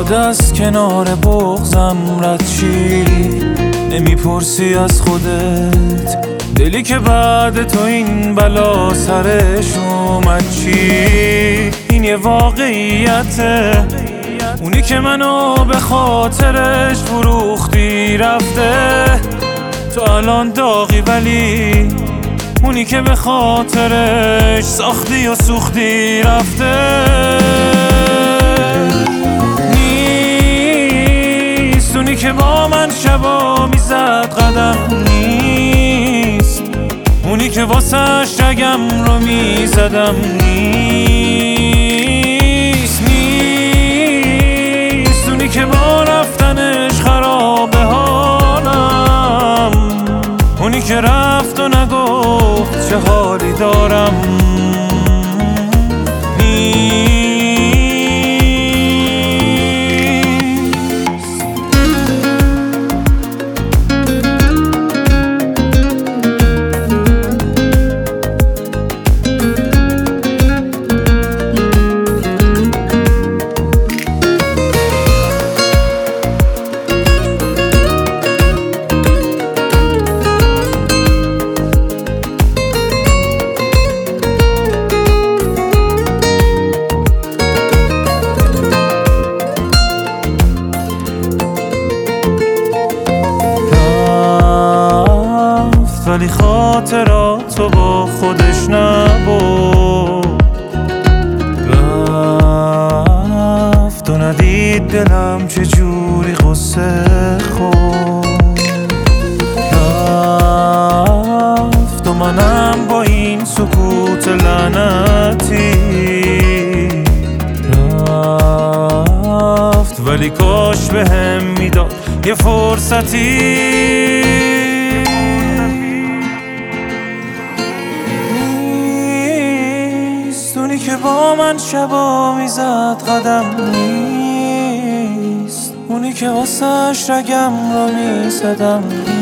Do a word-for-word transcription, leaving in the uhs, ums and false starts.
شده از کنار بغضم رد چی؟ نمیپرسی از خودت دلی که بعد تو این بلا سرش اومد چی؟ این یه واقعیته، اونی که منو به خاطرش فروختی رفته. تو الان داغی ولی اونی که به خاطرش ساختی و سوختی رفته. نیست اونی که با من شبا میزد قدم، نیست اونی که واسش رگم رو میزدم، نیست نیست اونی که با رفتنش خرابه حالم، اونی که رفت و نگفت چه حالی دارم. ولی خاطراتو با خودش نبود، رفت و ندید دلم چجوری قصه خورد. رفت و منم با این سکوت لعنتی رفت، ولی کاش بهم میداد یه فرصتی. اونی که با من شبا میزد قدم، نیست اونی که واسش رگم رو میزدم.